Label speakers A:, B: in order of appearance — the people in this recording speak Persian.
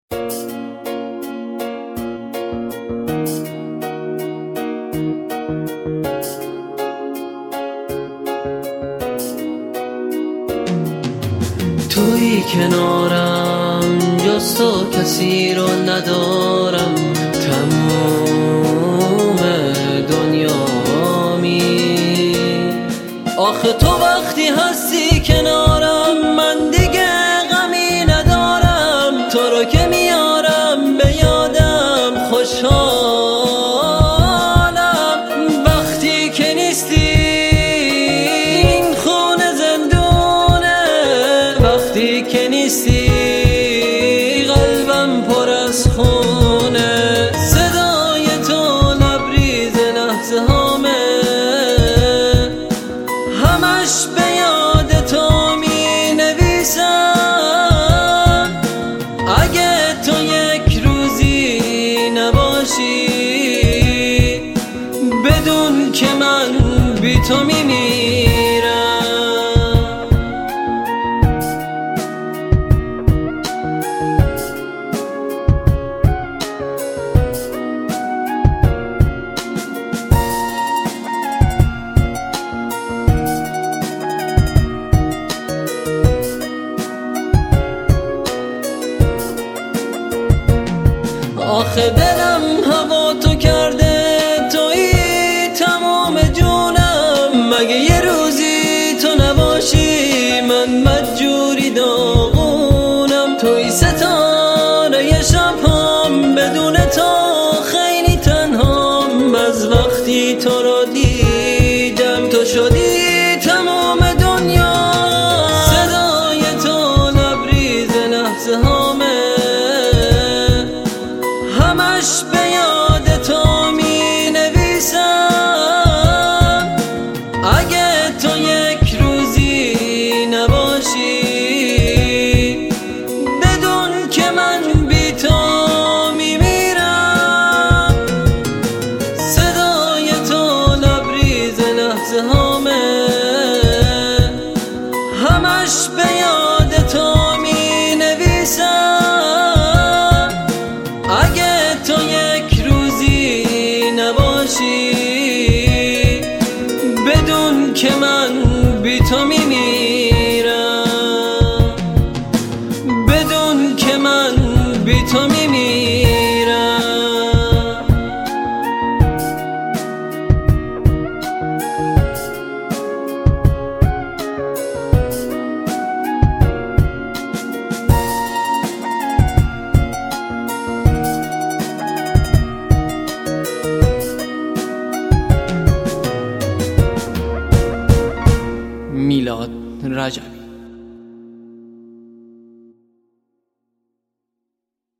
A: توی کنارم جز تو کسی رو ندارم، تموم دنیامی. آخه تو وقتی هستی کنارم من دیگه غمی ندارم، تو رو که میارم به یادم خوشحالم. وقتی که نیستی این خونه زندونه، وقتی که نیستی قلبم پر از خونه. صدای تو لبریز لحظه هامه، همش به یاد تو می نویسم. اگه تو یک روزی نباشی بدون که من بی تو می میرم. آخه دلم هوا تو کرده، تویی تمام جونم. مگه یه روزی تو نباشی من مجبوری داغونم. تویی ستاره شبام، بدون تو خیلی تنهام. از وقتی تو رو دیدم تو شدی تمام دنیا. صدای تو لبریز لحظه هامه، همش به یاد تو می نویسم. اگه تو یک روزی نباشی بدون که من بی تو می میرم. صدای تو لبریز لحظه هامه، همش به یاد تو می نویسم. اگه تو یک روزی نباشی بدون که من بی تو می میرم، بدون که من بی تو می میرم.
B: میلاد رجبی.